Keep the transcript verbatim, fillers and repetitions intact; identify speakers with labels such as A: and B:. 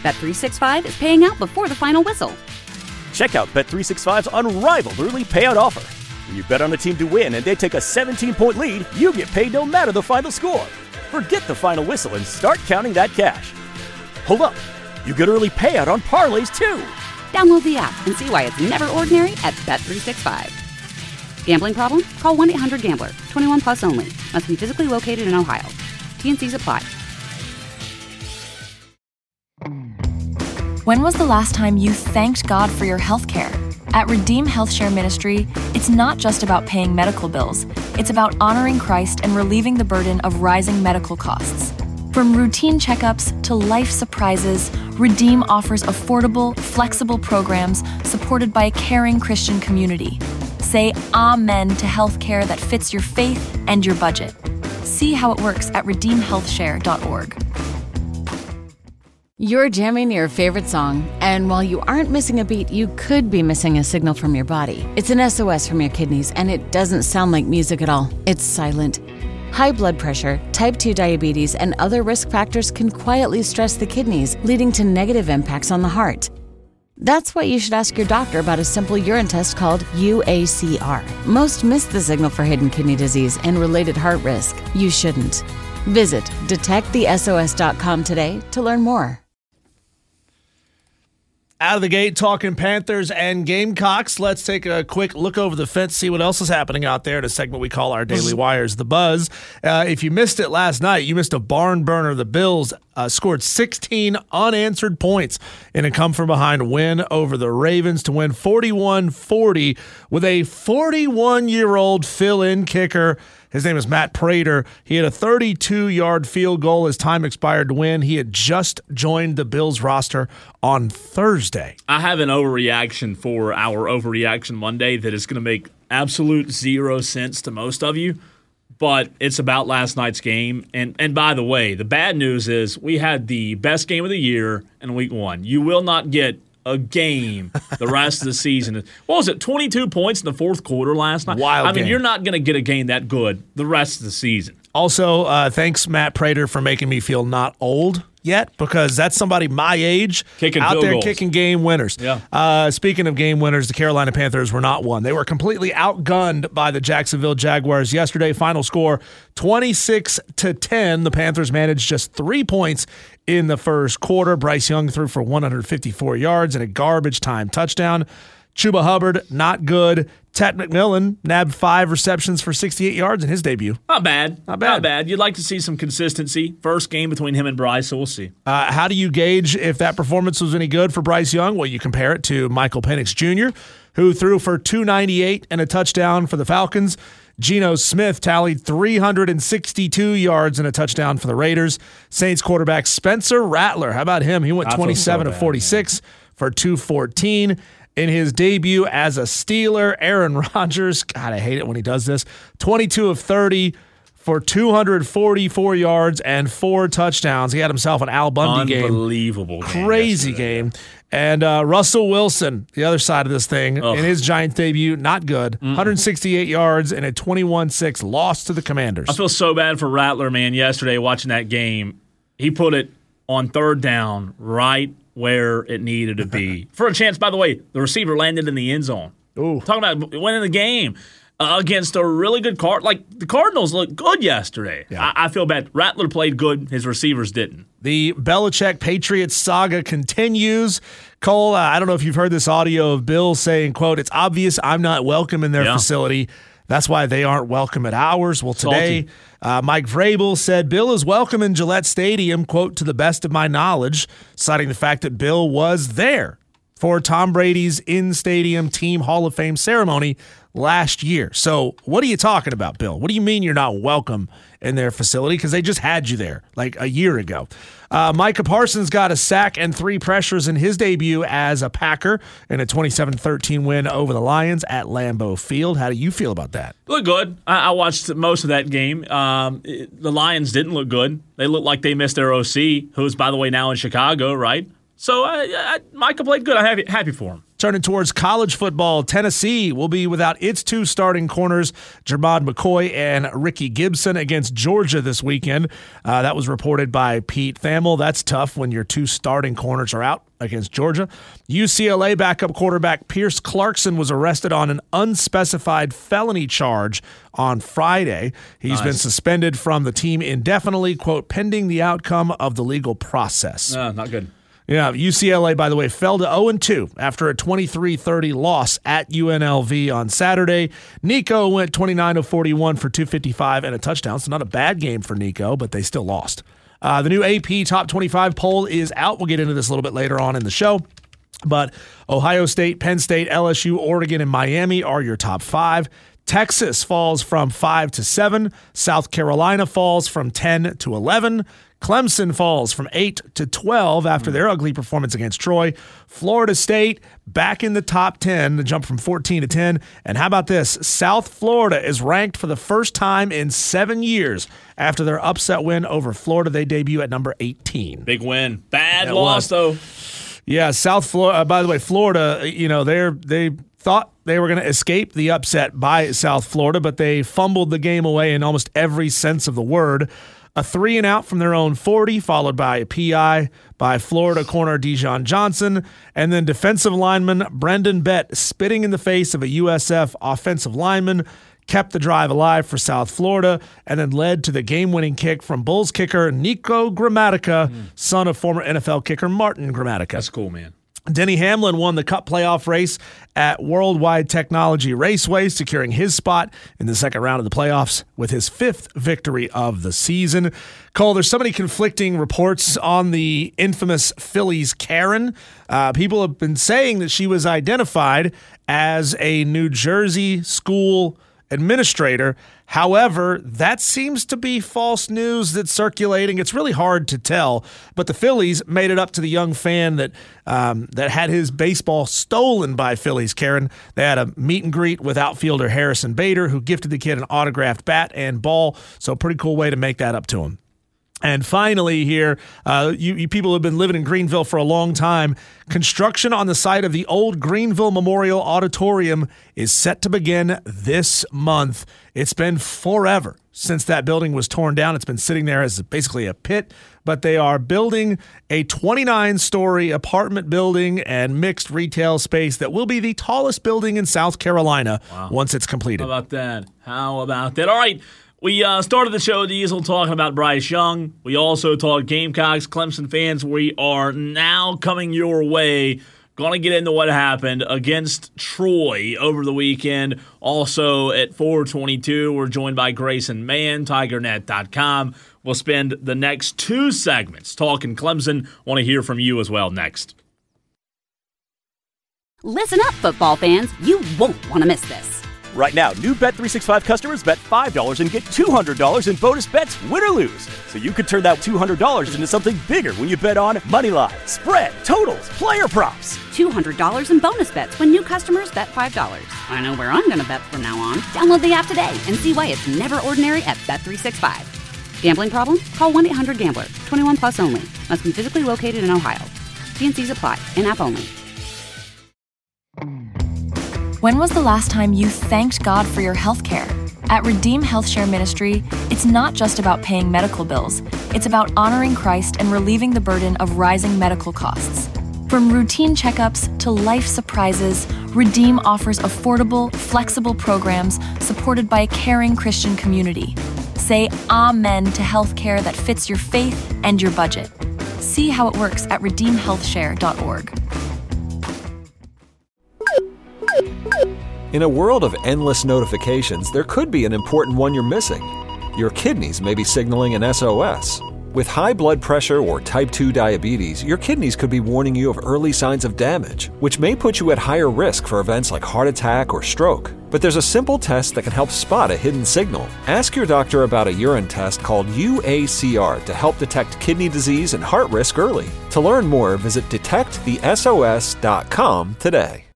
A: Bet three sixty-five is paying out before the final whistle.
B: Check out Bet three sixty-five's unrivaled early payout offer. When you bet on a team to win and they take a seventeen-point lead, you get paid no matter the final score. Forget the final whistle and start counting that cash. Hold up. You get early payout on parlays, too.
A: Download the app and see why it's never ordinary at Bet three sixty-five. Gambling problem? Call one eight hundred gambler. twenty-one plus only. Must be physically located in Ohio. T N Cs apply.
C: When was the last time you thanked God for your health care? At Redeem Health Share Ministry, it's not just about paying medical bills. It's about honoring Christ and relieving the burden of rising medical costs. From routine checkups to life surprises, Redeem offers affordable, flexible programs supported by a caring Christian community. Say amen to healthcare that fits your faith and your budget. See how it works at redeem health share dot org.
D: You're jamming your favorite song, and while you aren't missing a beat, you could be missing a signal from your body. It's an S O S from your kidneys, and it doesn't sound like music at all. It's silent. High blood pressure, type two diabetes, and other risk factors can quietly stress the kidneys, leading to negative impacts on the heart. That's why you should ask your doctor about a simple urine test called U A C R. Most miss the signal for hidden kidney disease and related heart risk. You shouldn't. Visit detect the S O S dot com today to learn more.
E: Out of the gate, talking Panthers and Gamecocks. Let's take a quick look over the fence, see what else is happening out there in a segment we call our Daily Wires, The Buzz. Uh, if you missed it last night, you missed a barn burner. The Bills uh, scored sixteen unanswered points in a come-from-behind win over the Ravens to win forty-one forty with a forty-one-year-old fill-in kicker. His name is Matt Prater. He had a thirty-two-yard field goal as time expired to win. He had just joined the Bills roster on Thursday.
F: I have an overreaction for our Overreaction Monday that is going to make absolute zero sense to most of you, but it's about last night's game. And and by the way, the bad news is we had the best game of the year in week one. You will not get a game the rest of the season. What was it, twenty-two points in the fourth quarter last night?
E: Wild
F: I mean,
E: game.
F: You're not going to get a game that good the rest of the season.
E: Also, uh, thanks, Matt Prater, for making me feel not old yet, because that's somebody my age
F: Kicking
E: out
F: field
E: there
F: goals.
E: kicking game winners.
F: Yeah.
E: Uh, speaking of game winners, the Carolina Panthers were not one. They were completely outgunned by the Jacksonville Jaguars yesterday. Final score twenty-six to ten. The Panthers managed just three points in the first quarter. Bryce Young threw for one hundred fifty-four yards and a garbage time touchdown. Chuba Hubbard, not good. Ted McMillan nabbed five receptions for sixty-eight yards in his debut.
F: Not bad.
E: Not bad.
F: Not bad. You'd like to see some consistency. First game between him and Bryce, so we'll see.
E: Uh, how do you gauge if that performance was any good for Bryce Young? Well, you compare it to Michael Penix Junior, who threw for two ninety-eight and a touchdown for the Falcons. Geno Smith tallied three hundred sixty-two yards and a touchdown for the Raiders. Saints quarterback Spencer Rattler, how about him? He went twenty-seven of forty-six for two fourteen. In his debut as a Steeler, Aaron Rodgers, God, I hate it when he does this, twenty-two of thirty for two hundred forty-four yards and four touchdowns. He had himself an Al Bundy game.
F: Unbelievable game.
E: Crazy
F: yesterday.
E: game. And uh, Russell Wilson, the other side of this thing,
F: Ugh.
E: in his Giants debut, not good. Mm-mm. one hundred sixty-eight yards and a twenty-one six loss to the Commanders.
F: I feel so bad for Rattler, man, yesterday watching that game. He put it on third down right where it needed to be. For a chance, by the way, the receiver landed in the end zone.
E: Ooh.
F: Talking about winning the game uh, against a really good card. Like, the Cardinals looked good yesterday.
E: Yeah.
F: I-, I feel bad. Rattler played good. His receivers didn't.
E: The Belichick Patriots saga continues. Cole, uh, I don't know if you've heard this audio of Bill saying, quote, "It's obvious I'm not welcome in their
F: Yeah.
E: facility. That's why they aren't welcome at ours." Well, today, uh, Mike Vrabel said Bill is welcome in Gillette Stadium, quote, "to the best of my knowledge," citing the fact that Bill was there for Tom Brady's in-stadium Team Hall of Fame ceremony last year. So what are you talking about, Bill? What do you mean you're not welcome in their facility? Because they just had you there like a year ago. Uh, Micah Parsons got a sack and three pressures in his debut as a Packer in a twenty-seven thirteen win over the Lions at Lambeau Field. How do you feel about that?
F: Look good. I, I watched most of that game. Um, it, the Lions didn't look good. They looked like they missed their O C, who's, by the way, now in Chicago, right? So uh, I, Micah played good. I'm happy, happy for him.
E: Turning towards college football, Tennessee will be without its two starting corners, Jermod McCoy and Ricky Gibson, against Georgia this weekend. Uh, that was reported by Pete Thamel. That's tough when your two starting corners are out against Georgia. U C L A backup quarterback Pierce Clarkson was arrested on an unspecified felony charge on Friday. He's nice. been suspended from the team indefinitely, quote, pending the outcome of the legal process.
F: Uh, not good.
E: Yeah, U C L A, by the way, fell to oh and two after a twenty-three thirty loss at U N L V on Saturday. Nico went twenty-nine of forty-one for two fifty-five and a touchdown, so not a bad game for Nico, but they still lost. Uh, the new A P Top twenty-five poll is out. We'll get into this a little bit later on in the show. But Ohio State, Penn State, L S U, Oregon, and Miami are your top five. Texas falls from five to seven. South Carolina falls from ten to eleven. Clemson falls from eight to twelve after their ugly performance against Troy. Florida State back in the top ten, the jump from fourteen to ten. And how about this? South Florida is ranked for the first time in seven years after their upset win over Florida. They debut at number eighteen.
F: Big win. Bad
E: It
F: loss,
E: was.
F: though.
E: Yeah, South Florida. Uh, by the way, Florida, you know, they're they thought they were going to escape the upset by South Florida, but they fumbled the game away in almost every sense of the word. A three and out from their own forty, followed by a P I by Florida corner Dijon Johnson, and then defensive lineman Brendan Bett spitting in the face of a U S F offensive lineman, kept the drive alive for South Florida, and then led to the game-winning kick from Bulls kicker Nico Gramatica, mm. son of former N F L kicker Martin Gramatica.
F: That's cool, man.
E: Denny Hamlin won the Cup playoff race at Worldwide Technology Raceway, securing his spot in the second round of the playoffs with his fifth victory of the season. Cole, there's so many conflicting reports on the infamous Phillies Karen. Uh, people have been saying that she was identified as a New Jersey school administrator. However, that seems to be false news that's circulating. It's really hard to tell, but the Phillies made it up to the young fan that um, that had his baseball stolen by Phillies Karen. They had a meet and greet with outfielder Harrison Bader, who gifted the kid an autographed bat and ball, so a pretty cool way to make that up to him. And finally here, uh, you, you people who have been living in Greenville for a long time, construction on the site of the old Greenville Memorial Auditorium is set to begin this month. It's been forever since that building was torn down. It's been sitting there as basically a pit, but they are building a twenty-nine story apartment building and mixed retail space that will be the tallest building in South Carolina wow. once it's completed.
F: How about that? How about that? All right. We uh, started the show, Diesel, talking about Bryce Young. We also talked Gamecocks, Clemson fans. We are now coming your way. Going to get into what happened against Troy over the weekend. Also at four twenty-two, we're joined by Grayson Mann, Tiger Net dot com. We'll spend the next two segments talking Clemson. Want to hear from you as well next.
A: Listen up, football fans. You won't want to miss this.
B: Right now, new Bet three sixty-five customers bet five dollars and get two hundred dollars in bonus bets, win or lose. So you could turn that two hundred dollars into something bigger when you bet on moneyline, spread, totals, player props.
A: two hundred dollars in bonus bets when new customers bet five dollars. I know where I'm going to bet from now on. Download the app today and see why it's never ordinary at Bet three sixty-five. Gambling problem? Call one eight hundred gambler. twenty-one plus only. Must be physically located in Ohio. T and C's apply. In-app only.
C: When was the last time you thanked God for your health care? At Redeem Health Share Ministry, it's not just about paying medical bills. It's about honoring Christ and relieving the burden of rising medical costs. From routine checkups to life surprises, Redeem offers affordable, flexible programs supported by a caring Christian community. Say amen to health care that fits your faith and your budget. See how it works at redeem health share dot org.
G: In a world of endless notifications, there could be an important one you're missing. Your kidneys may be signaling an S O S. With high blood pressure or type two diabetes, your kidneys could be warning you of early signs of damage, which may put you at higher risk for events like heart attack or stroke. But there's a simple test that can help spot a hidden signal. Ask your doctor about a urine test called U A C R to help detect kidney disease and heart risk early. To learn more, visit detect the S O S dot com today.